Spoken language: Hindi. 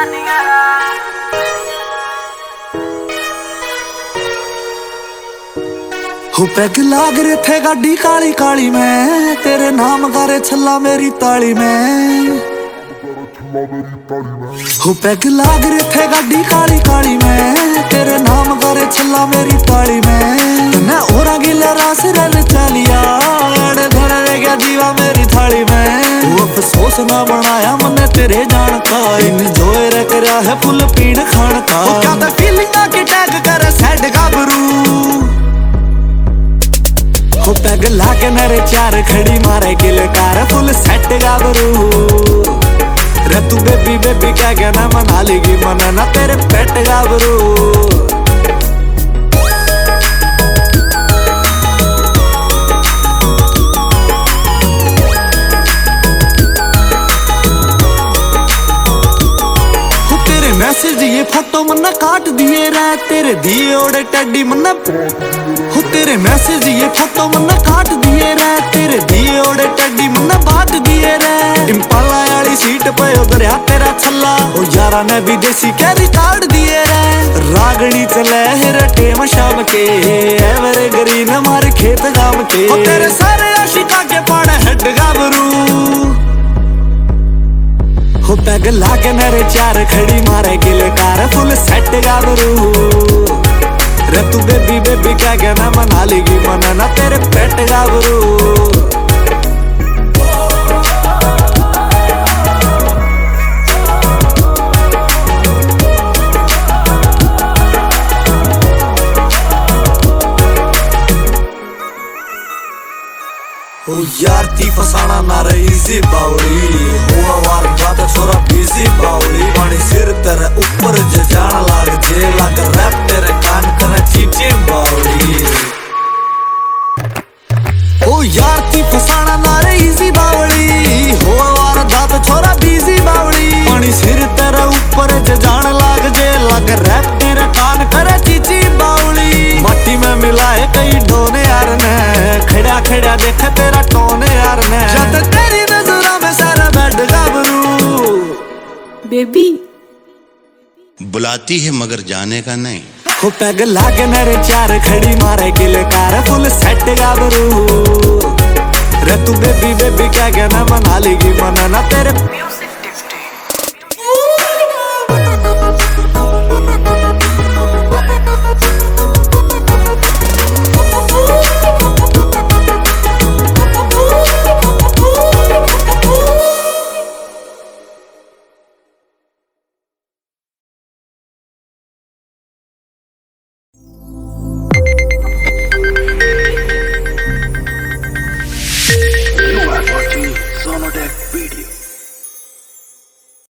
हो पैग लाग रहे थे गाड़ी काली काली में, तेरे नाम गारे छल्ला मेरी ताली में। हो पैग लाग रहे थे गाड़ी काली काली में, तेरे नाम गारे छल्ला मेरी ताली में। मैं ओरा गिला रास रल चलिया, धर रह गया दीवा मेरी थाली में। तू अफसोस ना बनाया मने तेरे जान का, इंजॉय रह करा है फुल पीण खान का। क्या तो फीलिंग की टैग कर सैड गाबरू, हो पैग लाके नरे चार खड़ी मारे गिल कार फुल सेट गाबरू। रे तू बेबी बेबी क्या कहना मना लेगी मना ना तेरे पेट गाबरू। मैसेज ये फोटो मन्ना काट दिए रे, तेरे दिए ओड़े टैडी मन्ना। हो तेरे मैसेज ये फोटो मन्ना काट दिए रे, तेरे दिए ओड़े टैडी मन्ना बांट दिए रे। इम्पाला वाली सीट पे उधर आ तेरा छल्ला, ओ यारा ने भी देसी कैरी काट दिए रे। रागनी चले है टेम शाम के, एवरे ग्रीन मारे खेत गाम के। ओ तेरे सारे आशिका के पाड़े हेड गाबरू, हो पैग लाके नरे चार खड़ी मारे गिल कार फुल सेट गाबरू। रे तू बेबी बेबी क्या कहना मना लेगी मना ना तेरे पेट गाबरू। ओ यार ती फसाना ना रही इजी बावली, हुआ वार बात छोरा बिजी बावली। पानी सिर तेरे ऊपर जे जान लाग जे, लाग रैप तेरे कान करे चीची बावली। ओ यार ती फसाना ना रही इजी बावली, हुआ वार बात छोरा बिजी बावली। पानी सिर तेरे ऊपर जे जान लाग जे, लाग रैप तेरे कान करे चीची बावली। माटी में मिलाए कई ढोने यार ने, खड़ा खड़ा देख तेरा टोन यार ने। जब तेरी नजरों में सारा बेड गाबरू। बेबी बुलाती है मगर जाने का नहीं। हो पैग लाके नरे चार खड़ी मारे गिल कार फुल सेट गाबरू। रे तू बेबी बेबी क्या कहना मना लेगी मना ना तेरे। Sono del beat.